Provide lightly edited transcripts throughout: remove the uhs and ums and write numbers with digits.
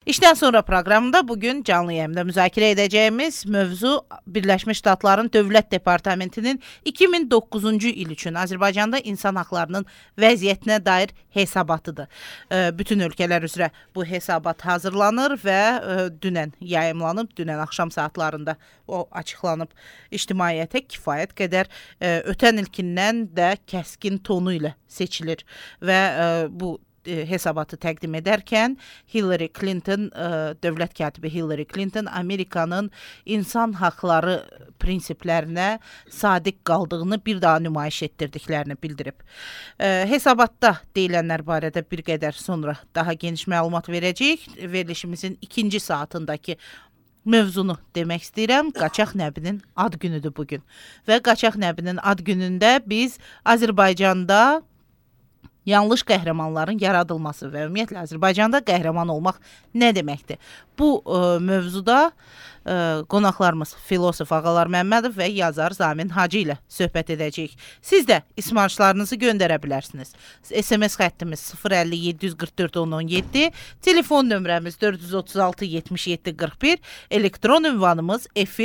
İşten sonra proqramında bugün canlı yayımda müzakirə edəcəyimiz mövzu Birləşmiş Ştatların Dövlət Departamentinin 2009-cu il üçün Azərbaycanda insan haqlarının vəziyyətinə dair hesabatıdır. Bütün ölkələr üzrə bu hesabat hazırlanır və dünən yayımlanıb, dünən axşam saatlarında o açıqlanıb ictimaiyyətə kifayət qədər ötən ilkindən də kəskin tonu ilə seçilir və bu hesabatı təqdim edərkən Hillary Clinton, dövlət katibi Hillary Clinton Amerikanın insan haqları prinsiplərinə sadiq qaldığını bir daha nümayiş etdirdiklərini bildirib. Hesabatda deyilənlər barədə bir qədər sonra daha geniş məlumat verəcəyik. Verilişimizin ikinci saatındakı mövzunu demək istəyirəm. Qaçaq Nəbinin ad günüdür bugün. Və Qaçaq Nəbinin ad günündə biz Azərbaycanda yanlış qəhrəmanların yaradılması və ümumiyyətlə Azərbaycanda qəhrəman olmaq nə deməkdir? Bu mövzuda qonaqlarımız filosof Ağalar Məmmədov və yazar Zamin Hacı ilə söhbət edəcəyik. Siz də ismarışlarınızı göndərə bilərsiniz. SMS xəttimiz 050-744-1017, telefon nömrəmiz 436-77-41, elektron ünvanımız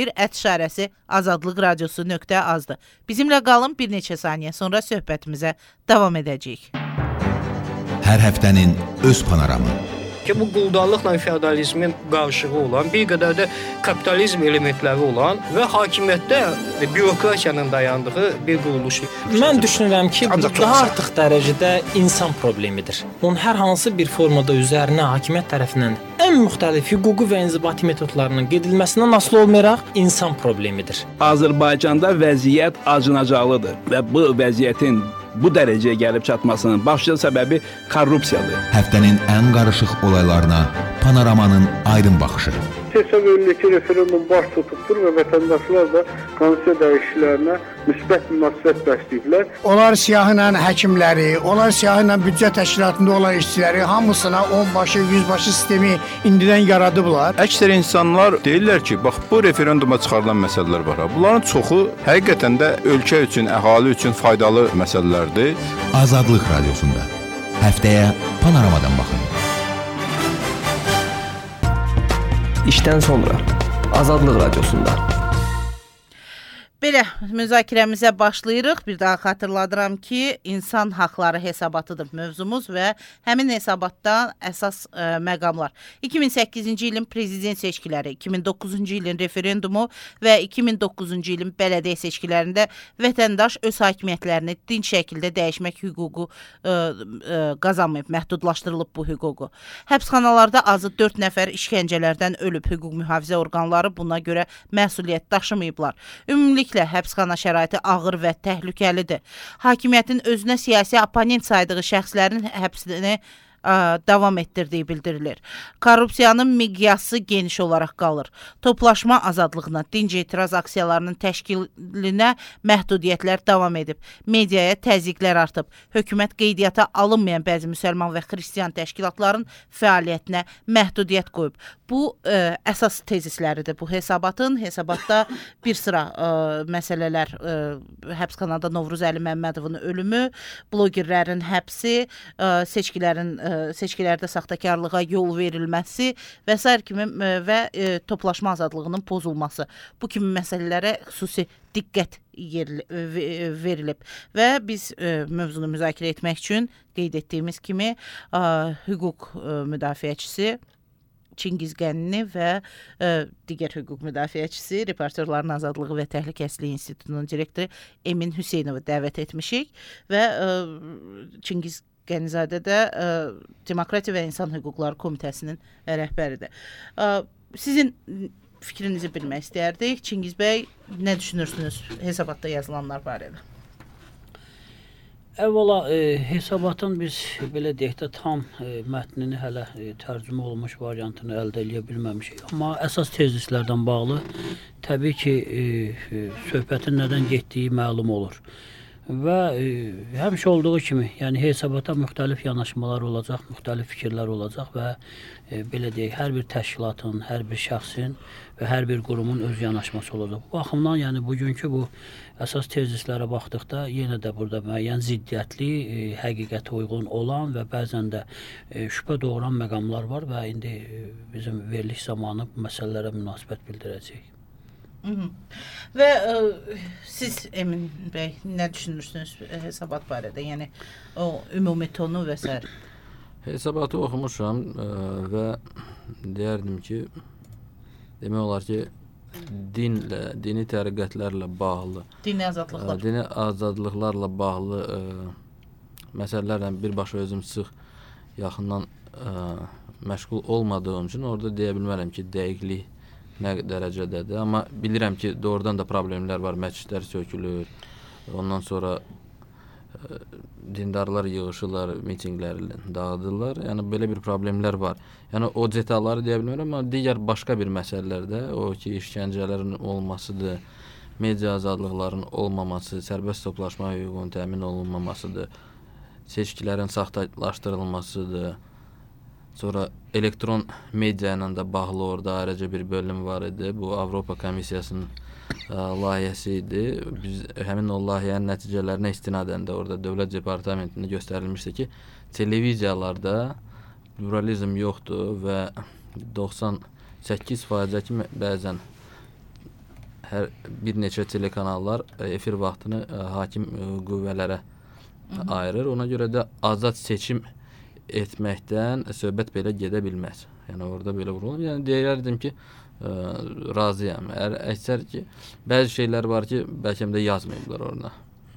efir@azadlıqradiosu.az-dır. Bizimlə qalın, bir neçə saniyə sonra söhbətimizə davam edəcəyik. Hər həftənin öz panoramı. Ki bu quldarlıqla feodalizmin qarşılığı olan, bir qədər də kapitalizm elementləri olan və hakimiyyətdə bürokratiyanın dayandığı bir quruluşdur. Mən düşünürəm ki, bu daha artıq dərəcədə insan problemidir. Onun hər hansı bir formada üzərinə hakimiyyət tərəfindən ən müxtəlif hüquqi və inzibati metodlarının gedilməsindən asılı olmayaraq insan problemidir. Azərbaycanda vəziyyət acınacaqlıdır və bu vəziyyətin bu dərəcəyə gəlib çatmasının başlıca səbəbi korrupsiyadır. Həftənin ən qarışıq olaylarına Panoramanın aydın baxışı. Hesab edilir ki, referendum baş tutubdur və vətəndaşlar da konstitusiya dəyişikliklərinə müsbət münasibət bəsləyiblər. Onlar siyahıyla həkimləri, onlar siyahıyla büdcə təşkilatında olan işçiləri hamısına onbaşı, yüzbaşı sistemi indidən yaradıblar. Əksər insanlar deyirlər ki, bax bu referenduma çıxarılan məsələlər var. Bunların çoxu həqiqətən də ölkə üçün, əhali üçün faydalı məsələlərdir. Azadlıq Radiosunda. Həftəyə Panoramadan baxın. İşdən sonra Azadlıq Radiosunda. Belə, müzakirəmizə başlayırıq. Bir daha xatırladıram ki, insan haqları hesabatıdır mövzumuz və həmin hesabatda əsas məqamlar 2008-ci ilin prezident seçkiləri, 2009-cu ilin referendumu və 2009-cu ilin bələdiyyə seçkilərində vətəndaş öz hakimiyyətlərini dinç şəkildə dəyişmək hüququ qazanmayıb, məhdudlaşdırılıb bu hüququ. Həbsxanalarda azı 4 nəfər işgəncələrdən ölüb, hüquq mühafizə orqanları buna görə məsuliyyət daşımayıblar. Ümumiliklə həbsxana şəraiti ağır və təhlükəlidir. Hakimiyyətin özünə siyasi oponent saydığı şəxslərin həbsini davam etdirdiyi bildirilir. Korrupsiyanın miqyası geniş olaraq qalır. Toplaşma azadlığına, dinc etiraz aksiyalarının təşkilinə məhdudiyyətlər davam edib. Mediaya təzyiqlər artıb. Hökumət qeydiyyata alınmayan bəzi müsəlman və xristiyan təşkilatların fəaliyyətinə məhdudiyyət qoyub. Bu əsas tezisləridir bu hesabatın. Hesabatda bir sıra məsələlər, həbsxanada Novruzəli Məmmədovun ölümü, blogerlərin həbsi, seçkilərdə saxtakarlığa yol verilməsi və s. kimi və toplaşma azadlığının pozulması. Bu kimi məsələlərə xüsusi diqqət verilib və biz mövzunu müzakirə etmək üçün qeyd etdiyimiz kimi hüquq müdafiəçisi Çingiz Qənini və digər hüquq müdafiəçisi, Reportyorların Azadlığı və Təhlükəsizliyi İnstitutunun direktoru Emin Hüseynovu dəvət etmişik və Çingiz Qənizadə də Demokratiya və İnsan Hüquqları Komitəsinin rəhbəridir. Sizin fikrinizi bilmək istəyərdik. Çingiz bəy, nə düşünürsünüz hesabatda yazılanlar barədə? Əvvəla hesabatın biz belə deyək də tam mətnini hələ tərcümə olunmuş variantını əldə edə bilməmişik. Amma əsas tezislərdən bağlı təbii ki söhbətin nədən getdiyi məlum olur. Və həmişə olduğu kimi, yəni hesabata müxtəlif yanaşmalar olacaq, müxtəlif fikirlər olacaq və belə deyək, hər bir təşkilatın, hər bir şəxsin və hər bir qurumun öz yanaşması olacaq. Bu baxımdan, yəni bugünkü bu əsas tezislərə baxdıqda yenə də burada müəyyən ziddiyyətli, həqiqətə uyğun olan və bəzən də şübhə doğuran məqamlar var və indi bizim veriliş zamanı bu məsələlərə münasibət bildirəcəyik. Və siz Emin bəy nə düşünürsünüz hesabat barədə? Yəni o ümumi tonu və s. Hesabatı oxumuşam və deyərdim ki, demək olar ki, dinlə, dini təriqətlərlə bağlı, dini azadlıqlarla bağlı məsələlərlə birbaşa özüm sıx yaxından məşğul olmadığım üçün orada deyə bilmərəm ki, dəqiqlik nə dərəcədədir. Amma bilirəm ki, doğrudan da problemlər var. Məscidlər sökülür. Ondan sonra dindarlar yığışırlar, mitinqləri dağıdırlar. Yəni belə bir problemlər var. Yəni o detalları deyə bilmirəm, amma digər başqa bir məsələlərdə o ki, işgəncələrin olmasıdır, media azadlıqlarının olmaması, sərbəst toplaşma hüququnun təmin olunmamasıdır, seçkilərin saxtalaşdırılmasıdır. Sonra elektron media ilə də bağlı orada ayrıca bir bölüm var idi. Bu Avropa Komissiyasının layihəsi idi. Biz həmin o layihənin nəticələrinə istinadən də orada Dövlət Departamentində göstərilmişdi ki, televiziyalarda pluralizm yoxdur və 98%-ki bəzən hər bir neçə telekanallar efir vaxtını hakim qüvvələrə ayırır. Ona görə də azad seçim etməkdən söhbət belə gedə bilməz. Yəni orada belə vurulur. Yəni deyərdim ki, razıyam. Əksər ki, bəzi şeylər var ki, bəlkə də yazmayıblar orada.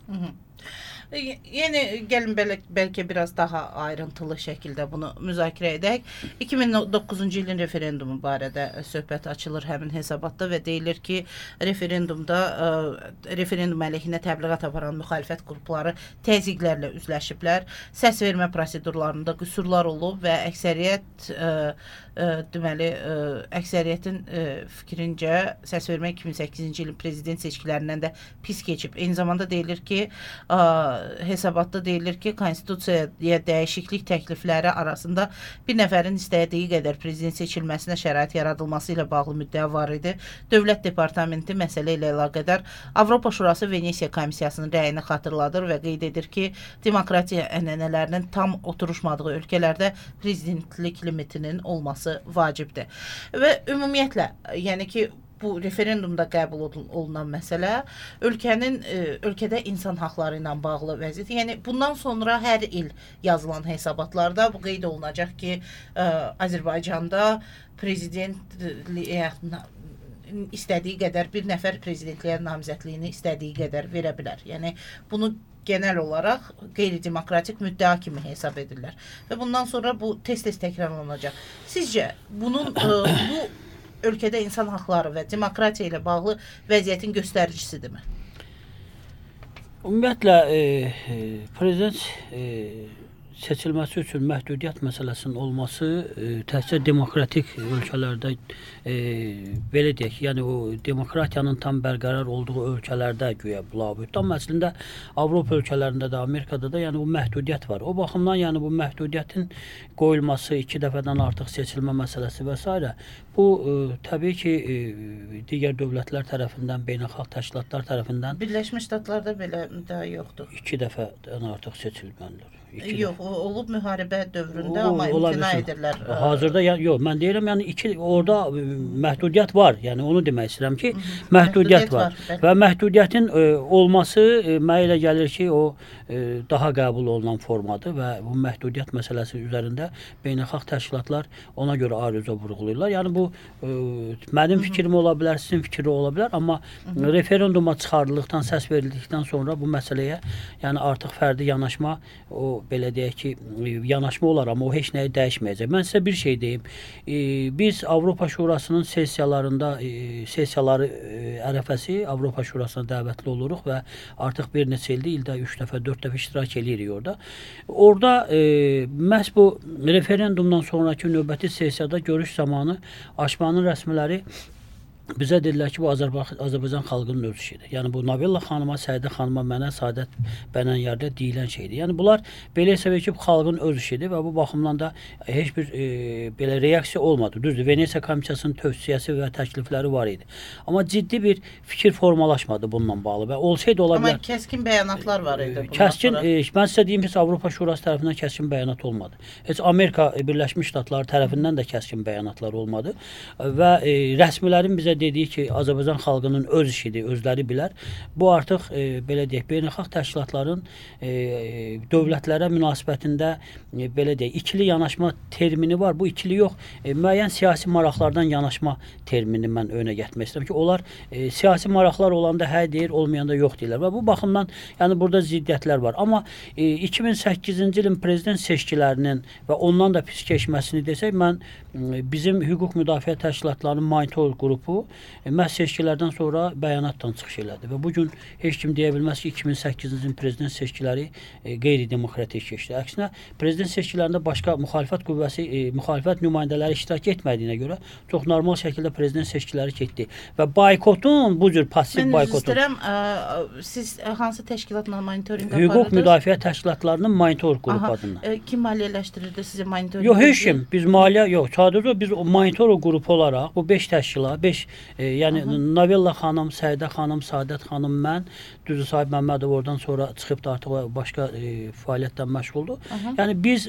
Yəni gəlin bəlkə biraz daha ayrıntılı şəkildə bunu müzakirə edək. 2009-cu ilin referendumu barədə söhbət açılır həmin hesabatda və deyilir ki, referendum əleyhinə təbliğat aparan müxalifət qrupları təzyiqlərlə üzləşiblər. Səs vermə prosedurlarında qüsurlar olub və əksəriyyətin fikrincə səs vermə 2008-ci ilin prezident seçkilərindən də pis keçib. Eyni zamanda deyilir ki, hesabatda deyilir ki, konstitusiyaya dəyişiklik təklifləri arasında bir nəfərin istədiyi qədər prezident seçilməsinə şərait yaradılması ilə bağlı müddəa var idi. Dövlət Departamenti məsələ ilə əlaqədar Avropa Şurası Venesiya Komissiyasının rəyini xatırladır və qeyd edir ki, demokratiya ənənələrinin tam oturuşmadığı ölkələrdə prezidentlik limitinin olması vacibdir. Və ümumiyyətlə, yəni ki, bu referendumda qəbul olunan məsələ ölkədə insan haqları ilə bağlı vəziyyət. Yəni bundan sonra hər il yazılan hesabatlarda bu qeyd olunacaq ki, Azərbaycanda prezidentliyə istədiyi qədər bir nəfər prezidentliyə namizədliyini istədiyi qədər verə bilər. Yəni bunu genel olaraq qeyri-demokratik müddəa kimi hesab edirlər. Və bundan sonra bu tez-tez təkrarlanacaq. Sizcə bunun bu ölkədə insan haqları və demokratiya ilə bağlı vəziyyətin göstəricisidirmi? Ümumiyyətlə, prezident seçilməsi üçün məhdudiyyət məsələsinin olması təkcə demokratik ölkələrdə belə deyək, yəni o demokratiyanın tam bərqərar olduğu ölkələrdə güya labüdür. Amma əslində Avropa ölkələrində də, Amerikada da yəni o məhdudiyyət var. O baxımdan yəni bu məhdudiyyətin qoyulması, 2 dəfədən artıq seçilmə məsələsi və s. Bu təbii ki, digər dövlətlər tərəfindən, beynəlxalq təşkilatlar tərəfindən Birləşmiş Ştatlarda belə müddəa yoxdur. 2 dəfədən artıq seçilməlidir. Yox, olub müharibə dövründə, amma imtina edirlər. Hazırda yox, mən deyirəm, yəni orada məhdudiyyət var. Yəni onu demək istəyirəm ki, məhdudiyyət var. Və məhdudiyyətin olması mənə elə gəlir ki, o daha qəbul olunan formadır və bu məhdudiyyət məsələsi üzərində beynəlxalq təşkilatlar ona görə ayrıca vurğulayırlar. Yəni bu mənim fikrim ola bilər, sizin fikri ola bilər, amma referenduma çıxarıldıqdan, səs verildikdən sonra bu məsələyə yəni artıq fərdi yanaşma, o belə deyək ki, yanaşma olar, amma o heç nəyi dəyişməyəcək. Mən sizə bir şey deyim. Biz Avropa Şurasının sessiyaları ərəfəsi Avropa Şurasına dəvətli oluruq və artıq bir neçə ildə 3 dəfə, 4 dəfə iştirak edirik orada. Orada məhz bu referendumdan sonraki növbəti sessiyada görüş zamanı Aşmanın rəsmiləri bizə dedilər ki, bu Azərbaycan xalqının öz işidir. Yəni bu Nabilla xanıma, Səidə xanıma, mənə, Saadət Bənənyarda deyilən şeydir. Yəni bunlar belə hesab edir ki, xalqın öz işidir və bu baxımdan da heç bir belə reaksiya olmadı. Düzdür, Venesiya komissiyasının tövsiyəsi və təklifləri var idi. Amma ciddi bir fikir formalaşmadı bununla bağlı və olsaydı ola bilər. Amma kəskin bəyanatlar var idi. Kəskin, mən sizə deyim ki, Avropa Şurası tərəfindən kəskin bəyanat olmadı. Heç Amerika Birləşmiş Ştatları tərəfindən də kəskin bəyanatlar olmadı və rəsmilərin bizə dediyi ki, Azərbaycan xalqının öz işidir, özləri bilər. Bu artıq belə deyək, beynəlxalq təşkilatların dövlətlərə münasibətində belə deyək, ikili yanaşma termini var. Bu ikili yox, müəyyən siyasi maraqlardan yanaşma termini mən önə gətirmək istəyirəm ki, onlar siyasi maraqlar olanda hə deyir, olmayanda yox deyirlər və bu baxımdan yəni burada ziddiyyətlər var. Amma 2008-ci ilin prezident seçkilərinin və ondan da pis keçməsini desək, mən bizim hüquq müdafiə təşkilatlarının monitor qrupu məhz seçkilərdən sonra bəyanatdan çıxış elədi və bu gün heç kim deyə bilməz ki, 2008-ci ilin prezident seçkiləri qeyri-demokratik keçdi. Əksinə, prezident seçkilərində başqa müxalifət qüvvəsi, müxalifət nümayəndələri iştirak etmədiyinə görə çox normal şəkildə prezident seçkiləri getdi və boykotun, bu cür passiv boykotun. Mən istəyirəm, siz hansı təşkilatla monitorinq aparırdınız? Hüquq müdafiə təşkilatlarının monitor qrupu adına. Kim maliyyələşdirirdi sizi monitorinq? Yox, heç kim. Biz maliyyə, yox, sadəcə biz monitor qrupu olaraq bu 5 təşkilat, 5 yəni Nabilla xanım, Səidə xanım, Saadət xanım, mən, düzdür Sahib Məmmədov oradan sonra çıxıb da artıq başqa fəaliyyətdən məşğuldur. Yəni biz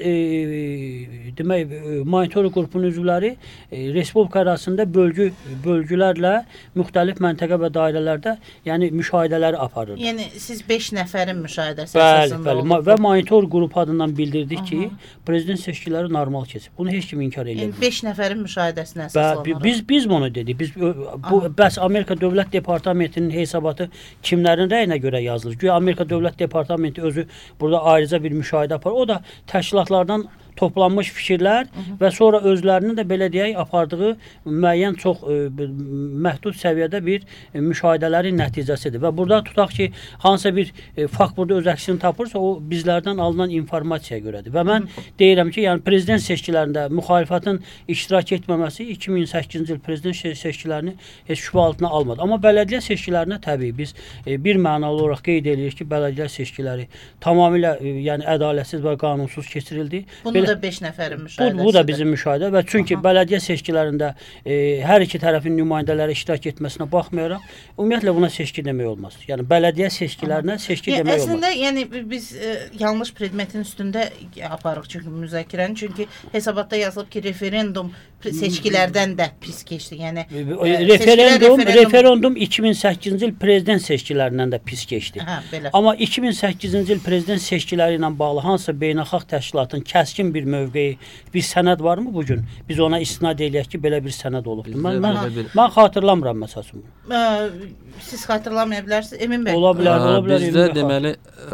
demək monitor qrupunun üzvləri respublika ərazisində bölgülərlə müxtəlif məntəqə və dairələrdə yəni müşahidələri aparırdı. Yəni siz 5 nəfərin müşahidəsi əsasında oldu. Bəli, və monitor qrupu adından bildirdik ki, prezident seçkiləri normal keçib. Bunu heç kim inkar edə bilmir. 5 nəfərin müşahidəsinə əsaslanaraq. Biz bunu dedik. Biz bu bəs Amerika Dövlət Departamentinin hesabatı kimlərin rəyinə görə yazılır? Güya Amerika Dövlət Departamenti özü burada ayrıca bir müşahidə aparır. O da təşkilatlardan toplanmış fikirlər və sonra özlərinin də belə deyək apardığı müəyyən çox məhdud səviyyədə bir müşahidələrin nəticəsidir. Və burada tutaq ki, hansısa bir fakt burada öz əksini tapırsa, o bizlərdən alınan informasiyaya görədir. Və mən deyirəm ki, yəni prezident seçkilərində müxalifətin iştirak etməməsi 2008-ci il prezident seçkilərini heç şübhə altına almadı. Amma bələdiyyə seçkilərinə təbii biz bir mənalı olaraq qeyd edirik ki, bələdiyyə seçkiləri tamamilə yəni ədalətsiz və qanunsuz keçirildi. Bunu da 5 nəfərin müşahidəsi. Bu da bizim müşahidə və çünki bələdiyyə seçkilərində hər iki tərəfin nümayəndələri iştirak etməsinə baxmayaraq, ümumiyyətlə buna seçki demək olmaz. Yəni bələdiyyə seçkilərinə seçki demək olmaz. Əslində, yəni biz yanlış predmetin üstündə aparırıq çünki müzakirəni, çünki hesabatda yazılıb ki, referendum seçkilərdən də pis keçdi. Yəni referendum 2008-ci il prezident seçkilərindən də pis keçdi. Amma 2008-ci il prezident seçkiləri ilə bağlı hansısa beynəlxalq təşkilatın kəskin bir mövqeyi, bir sənəd varmı bu gün? Biz ona istinad eləyək ki, belə bir sənəd olubdur. Mən xatırlamıram məsələn. Siz xatırlamaya bilərsiniz, Emin bəy. Ola bilər. Bizdə deməli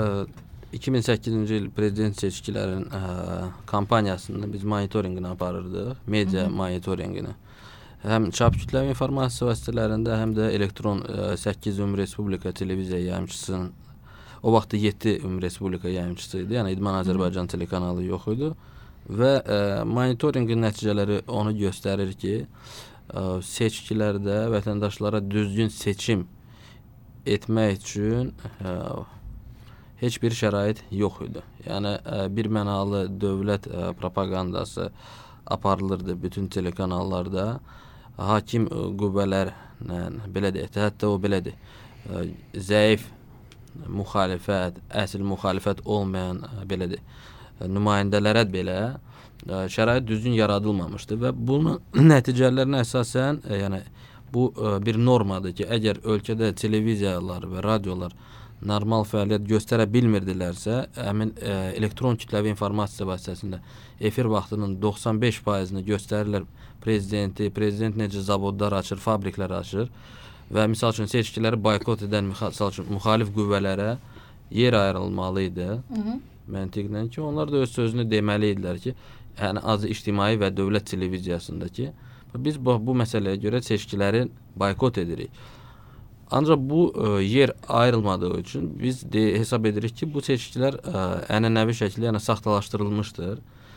2008-ci il prezident seçkilərinin kampaniyasını biz monitorinqini aparırdıq, media monitorinqini. Həm çap kütləvi informasiya vasitələrində, həm də elektron 8 Ümumi Respublika televiziya yayımçısının o vaxt 7 Ümumi Respublika yayımçısı idi. Yəni İdman Azərbaycan telekanalı yox idi və monitorinqin nəticələri onu göstərir ki, seçkilərdə vətəndaşlara düzgün seçim etmək üçün heç bir şərait yox idi. Yəni bir mənalı dövlət propagandası aparılırdı bütün telekanallarda. Hakim qüvvələrlə belə deyək, hətta o belədir. Zəif müxalifət, əsl müxalifət olmayan belədir. Nümayəndələrə belə şərait düzgün yaradılmamışdı və bunun nəticələrinə əsasən, yəni bu bir normadır ki, əgər ölkədə televiziyalar və radiolar normal fəaliyyət göstərə bilmirdilərsə, həmin elektron kütləvi informasiya vasitəsində efir vaxtının 95%-ni göstərirlər prezident necə zavodlar açır, fabriklər açır və misal üçün seçkiləri boykot edən müxalif qüvvələrə yer ayrılmalı idi. Məntiqlə ki, onlar da öz sözünü deməli idilər ki, yəni azı ictimai və dövlət televiziyasında ki, biz bu məsələyə görə seçkiləri boykot edirik. Ancaq bu yer ayrılmadığı üçün biz hesab edirik ki, bu seçkilər ənənəvi şəkildə yəni saxtalaşdırılmışdır.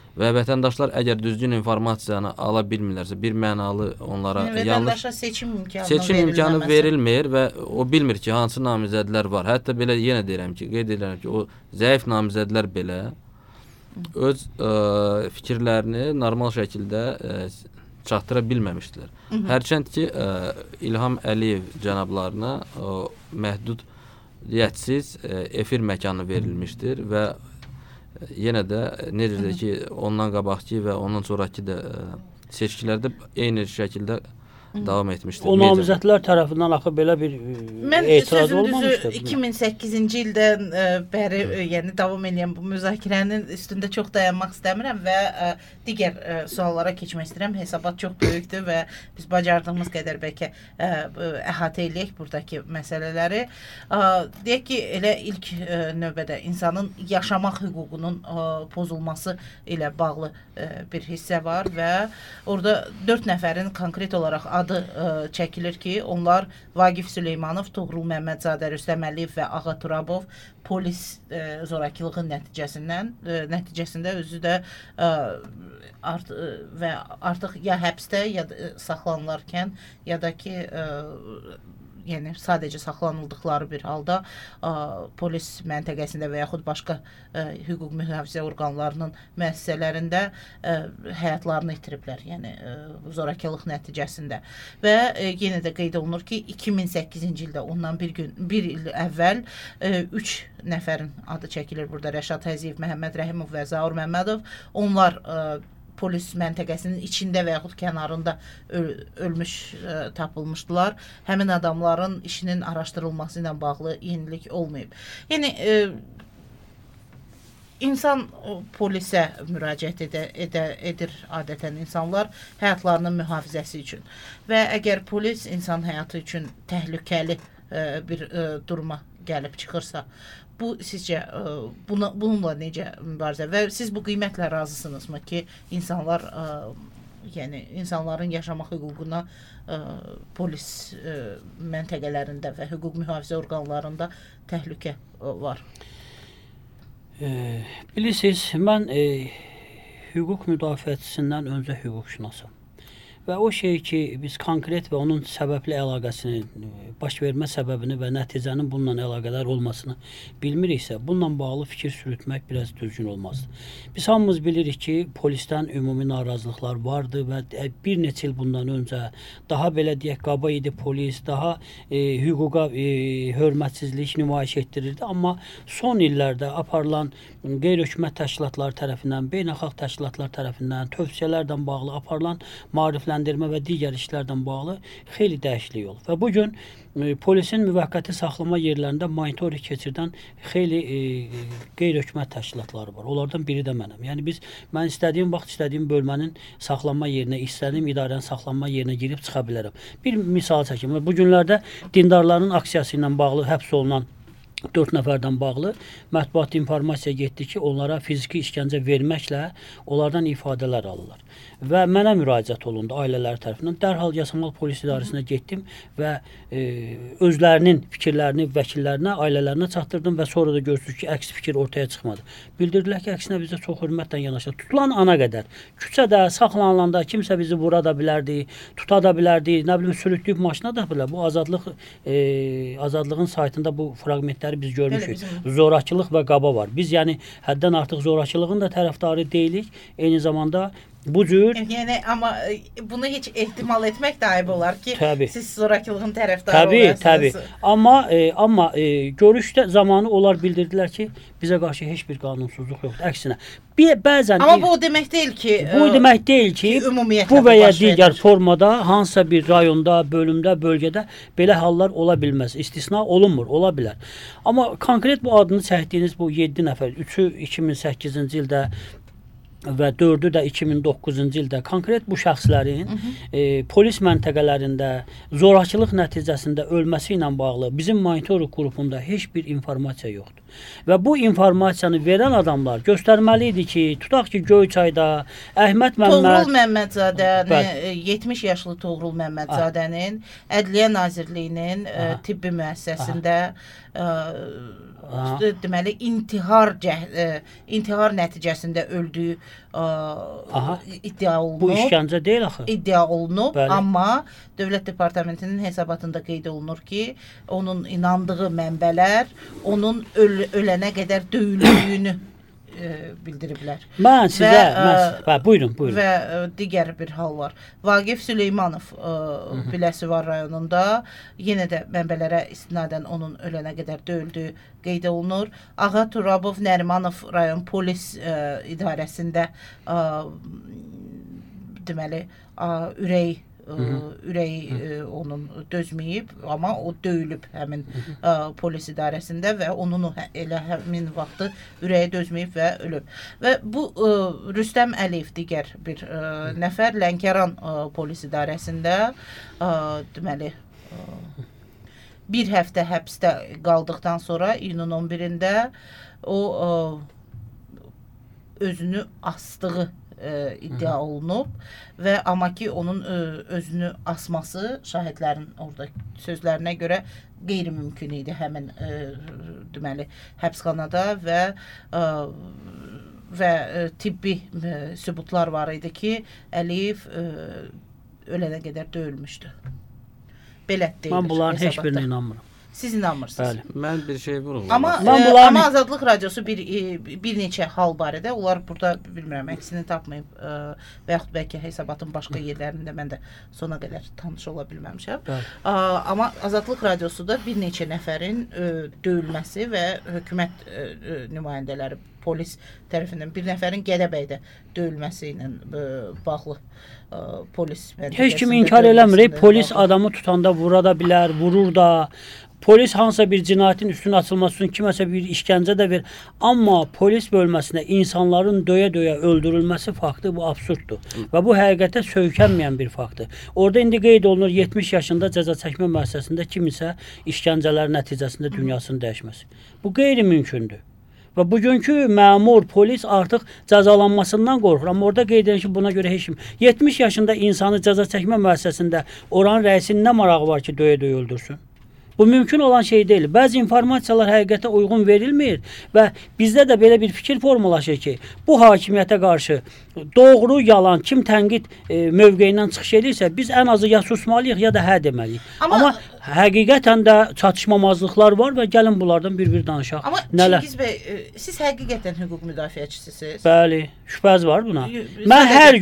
Və vətəndaşlar əgər düzgün informasiyanı ala bilmirlərsə, bir mənalı onlara vətəndaşa seçim imkanı verilmir və o bilmir ki, hansı namizədlər var. Hətta belə yenə deyirəm ki, qeyd edirəm ki, o zəif namizədlər belə öz fikirlərini normal şəkildə çatdıra bilməmişdilər. Hərçənd ki, İlham Əliyev cənablarına məhdudiyyətsiz efir məkanı verilmişdir və yenə də necə ki, ondan qabaqki və ondan sonraki də seçkilərdə eyni şəkildə davam etmişdir. O namizədlər tərəfindən axı belə bir etiraz olmamışdır. 2008-ci ildən bəri yəni davam edən bu müzakirənin üstündə çox dayanmaq istəmirəm və digər suallara keçmək istəyirəm. Hesabat çox böyükdür və biz bacardığımız qədər bəlkə əhatə eləyək buradakı məsələləri. Deyək ki, elə ilk növbədə insanın yaşamaq hüququnun pozulması ilə bağlı bir hissə var və orada 4 nəfərin konkret olaraq adı çəkilir ki, onlar Vaqif Süleymanov, Tuğrul Məmmədzadə, Rüstəm Əliyev və Ağa Turabov polis zorakılığın nəticəsində özü də və artıq ya həbsdə, ya saxlanılarkən, ya da ki yəni sadəcə saxlanıldıqları bir halda polis məntəqəsində və yaxud başqa hüquq mühafizə orqanlarının müəssisələrində həyatlarını itiriblər, yəni zorakılıq nəticəsində. Və yenə də qeyd olunur ki, 2008-ci ildə ondan bir il əvvəl 3 nəfərin adı çəkilir burada: Rəşad Həziyev, Məhəmməd Rəhimov və Zaur Məmmədov. Onlar polis məntəqəsinin içində və yaxud kənarında ölmüş tapılmışdılar. Həmin adamların işinin araşdırılması ilə bağlı yenilik olmayıb. Yəni insan polisə müraciət edir adətən insanlar həyatlarının mühafizəsi üçün. Və əgər polis insan həyatı üçün təhlükəli bir duruma gəlib çıxırsa, bu sizcə bununla necə mübarizə və siz bu qiymətlə razısınızmı ki, insanlar yəni insanların yaşamaq hüququna polis məntəqələrində və hüquq mühafizə orqanlarında təhlükə var? Bilirsiniz, mən hüquq müdafiəçisindən öncə hüquqşünasam. Və o şey ki, biz konkret və onun səbəbli əlaqəsini, baş vermə səbəbini və nəticənin bununla əlaqədar olmasını bilmiriksə, bununla bağlı fikir sürütmək biraz düzgün olmazdır. Biz hamımız bilirik ki, polisdən ümumi narazılıqlar vardı və bir neçə il bundan öncə daha belə deyək, qaba idi polis, daha hüquqa hörmətsizlik nümayiş etdirirdi. Amma son illərdə aparılan qeyri-hökumət təşkilatları tərəfindən, beynəlxalq təşkilatlar tərəfindən, tövsiyələrdən bağlı aparılan maarifləndirmə və digər işlərdən bağlı xeyli dəyişiklik olub. Və bugün polisin müvəqqəti saxlama yerlərində monitoring keçirdən xeyli qeyri-hökumət təşkilatları var. Onlardan biri də mənəm. Yəni mən istədiyim vaxt istədiyim bölmənin saxlanma yerinə, istədiyim idarənin saxlanma yerinə girib çıxa bilərəm. Bir misal çəkim. Bu günlərdə dindarların aksiyası ilə bağlı həbs olunan 4 nəfərdən bağlı mətbuat informasiya getdi ki, onlara fiziki işgəncə verməklə onlardan ifadələr alırlar. Və mənə müraciət olundu ailələri tərəfindən. Dərhal Yasamal Polis İdarəsinə getdim və özlərinin fikirlərini vəkillərinə, ailələrinə çatdırdım və sonra da gördük ki, əks fikir ortaya çıxmadı. Bildirdilər ki, əksinə bizə çox hörmətlə yanaşır. Tutulan ana qədər, küçədə, saxlanılanda kimsə bizi vura da bilərdi, tuta da bilərdi, nə bilim, sürütləyib maşına da bilər. Bu Azadlığın saytında bu fraqmentləri biz görmüşük. Zorakılıq və qaba var. Biz yəni həddən artıq zorakılığın da tərəfdarı deyilik. Eyni zamanda bu cür... Yəni, amma bunu heç ehtimal etmək də ayıb olar ki, siz zorakılığın tərəfdarı olasınız. Təbii. Amma görüşdə zamanı onlar bildirdilər ki, bizə qarşı heç bir qanunsuzluq yoxdur. Əksinə. Amma bu o demək deyil ki, bu və ya digər formada hansısa bir rayonda, bölümdə, bölgədə belə hallar ola bilməz. İstisna olunmur, ola bilər. Amma konkret bu adını çəkdiyiniz bu 7 nəfər, 3-ü 2008-ci ildə və 4-ü də 2009-cu ildə konkret bu şəxslərin polis məntəqələrində zorakılıq nəticəsində ölməsi ilə bağlı bizim monitoring qrupunda heç bir informasiya yoxdur. Və bu informasiyanı verən adamlar göstərməli idi ki, tutaq ki, Göyçayda Əhməd Toğrul Məmmədzadə 70 yaşlı Toğrul Məmmədzadənin Ədliyyə Nazirliyinin tibbi müəssisəsində deməli intihar nəticəsində öldüyü iddia olunub. Bu işgəncə deyil axı. İddia olunub, amma Dövlət Departamentinin hesabatında qeyd olunur ki, onun inandığı mənbələr onun ölənə qədər döyüldüyünü bildiriblər. Mən sizə buyurun. Və digər bir hal var. Vaqif Süleymanov Biləsuvar rayonunda yenə də mənbələrə istinadən onun ölənə qədər döyüldüyü qeyd olunur. Ağa Turabov Nərimanov rayon polis idarəsində deməli ürəyi onun dözməyib, amma o döyülüb həmin polis idarəsində və onun elə həmin vaxtı ürəyi dözməyib və ölüb. Və bu Rüstəm Əliyev digər bir nəfər Lənkəran polis idarəsində deməli bir həftə həbsdə qaldıqdan sonra iyunun 11-də o özünü asdığı iddia olunub və amma ki onun özünü asması şahidlərin orada sözlərinə görə qeyri-mümkün idi həmin deməli həbsxanada və tibbi sübutlar var idi ki, Əliyev ölənə qədər döyülmüşdü. Belə deyilir. Mən bunların heç birinə inanmıram. Siz inanmırsınız. Bəli. Mən bir şey vurğulam. Amma Azadlıq Radiosu bir neçə hal barədə, onlar burada bilmirəm, əksini tapmayıb və yaxud bəlkə hesabatın başqa yerlərində mən də sona qədər tanış ola bilməmişəm. Amma Azadlıq Radiosu da bir neçə nəfərin döyülməsi və hökumət nümayəndələri polis tərəfindən bir nəfərin Gədəbəydə döyülməsi ilə bağlı polis heç kim inkar eləmir. Polis adamı tutanda vura da bilər, vurur da. Polis hansısa bir cinayətin üstünə açılması üçün kiməsə bir işgəncə də verir. Amma polis bölməsində insanların döyə-döyə öldürülməsi faktı bu absurddur. Və bu həqiqətə söykənməyən bir faktdır. Orada indi qeyd olunur 70 yaşında cəza çəkmə müəssisəsində kimisə işgəncələr nəticəsində dünyasını dəyişməsi. Bu qeyri-mümkündür. Və bugünkü məmur, polis artıq cəzalanmasından qorxur. Amma orada qeyd edir ki, buna görə heç kim. 70 yaşında insanı cəza çəkmə müəssisəsində oranın rəisinin nə marağı var ki, döyə-döyə öldürsün? Bu mümkün olan şey deyil. Bəzi informasiyalar həqiqətə uyğun verilmir və bizdə də belə bir fikir formalaşır ki, bu hakimiyyətə qarşı doğru, yalan, kim tənqid mövqeyindən çıxış edirsə, biz ən azı ya susmalıyıq, ya da hə deməliyik. Amma həqiqətən də çatışmamazlıqlar var və gəlin bunlardan bir-bir danışaq. Amma Çingiz bəy, siz həqiqətən hüquq müdafiəçisisiniz? Bəli, şübhəz var buna. Mən hər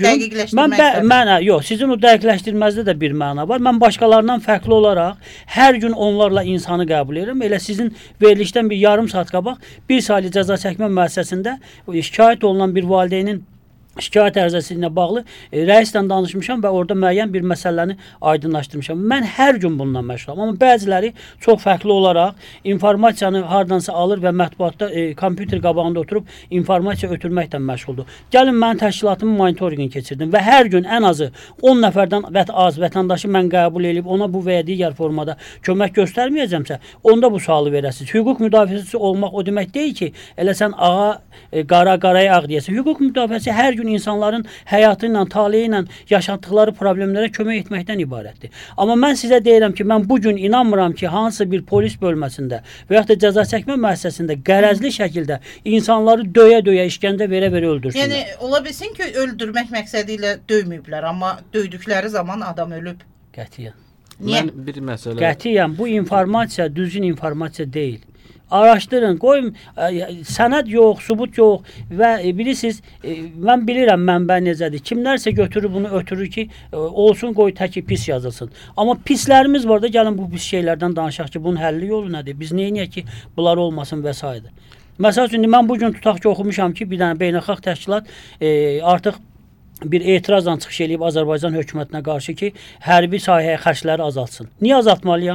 gün yox, sizin o dəqiqləşdirməzdə də bir məna var. Mən başqalarından fərqli olaraq hər gün onlarla insanı qəbul edirəm. Elə sizin verilişdən bir yarım saat qabaq bir saylı cəza çəkmə müəssisəsində şikayət olunan bir valideynin şikayət ərizəsi ilə bağlı rəislə danışmışam və orada müəyyən bir məsələni aydınlaşdırmışam. Mən hər gün bundan məşğulam. Amma bəziləri çox fərqli olaraq informasiyanı hardansa alır və mətbuatda kompüter qabağında oturub informasiya ötürməklə məşğuldur. Gəlin mən təşkilatımın monitorinqini keçirdim və hər gün ən azı 10 nəfərdən az vətəndaşı mən qəbul edib ona bu və ya digər formada kömək göstərməyəcəmsə, onda bu sualı verəsiniz. Hüquq müdafiəçisi olmaq o demək deyil ki, elə sən qaraya ağ deyəsən. Hüquq müdafiəçisi hər gün insanların həyatı ilə, taleyi ilə yaşatdıqları problemlərə kömək etməkdən ibarətdir. Amma mən sizə deyirəm ki, mən bugün inanmıram ki, hansısa bir polis bölməsində və yaxud da cəza çəkmə müəssisəsində qərəzli şəkildə insanları döyə-döyə, işgəncə verə-verə öldürsünlər. Yəni, ola bilsin ki, öldürmək məqsədi ilə döyməyiblər, amma döydükləri zaman adam ölüb. Qətiyyən. Niyə? Mən bir məsələ... Qətiyyən, bu informasiya düzgün informasiya deyil. Araşdırın, qoyun, sənəd yox, sübut yox və bilirsiniz, mən bilirəm mənbə necədir. Kimlərsə götürür bunu ötürür ki, olsun qoy təki pis yazılsın. Amma pislərimiz var da, gəlin bu pis şeylərdən danışaq ki, bunun həlli yolu nədir? Biz neyiniyək ki, bunlar olmasın və s. Məsəl üçün, mən bugün tutaq ki, oxumuşam ki, bir dənə beynəlxalq təşkilat artıq bir etirazla çıxış edib Azərbaycan hökumətinə qarşı ki, hərbi sahəyə xərcləri azaltsın. Niyə azaltmalıyam?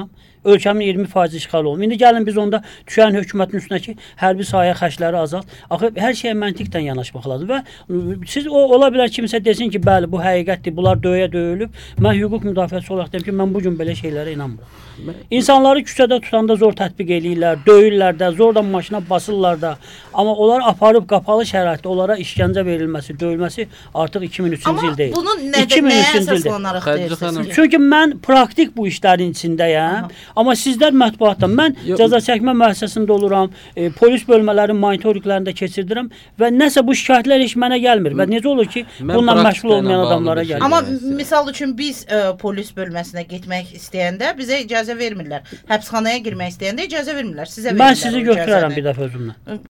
ölkəmin 20% işğal olunub. İndi gəlin biz onda düşən hökumətin üstündəki hərbi sahə xərcləri azalt. Axı hər şeyə məntiqdən yanaşmaq lazım və siz ola bilər kimsə desin ki, bəli, bu həqiqətdir, bunlar döyülüb. Mən hüquq müdafiəçisi olaraq deyim ki, mən bu gün belə şeylərə inanmıram. İnsanları küçədə tutanda zor tətbiq eləyirlər, döyürlər də, zorla maşına basırlar da. Amma onlar aparıb qapalı şəraitdə onlara işgəncə verilməsi, döyülməsi artıq 2003-cü il deyil. Amma bunun nəyə əsaslanaraq deyirsiniz? Çünki mən praktik bu işlərin içindəyəm. Amma sizlər mətbuatdan, mən cəza çəkmə müəssisəsində oluram, polis bölmələrinin monitorinqlərində keçirdirəm və nəsə bu şikayətlər heç mənə gəlmir. Və necə olur ki, bununla məşğul olmayan adamlara gəlir. Amma misal üçün biz polis bölməsinə getmək istəyəndə bizə icazə vermirlər. Həbsxanaya girmək istəyəndə icazə vermirlər. Sizə verirlər. Mən sizi götürərəm bir dəfə özümlə.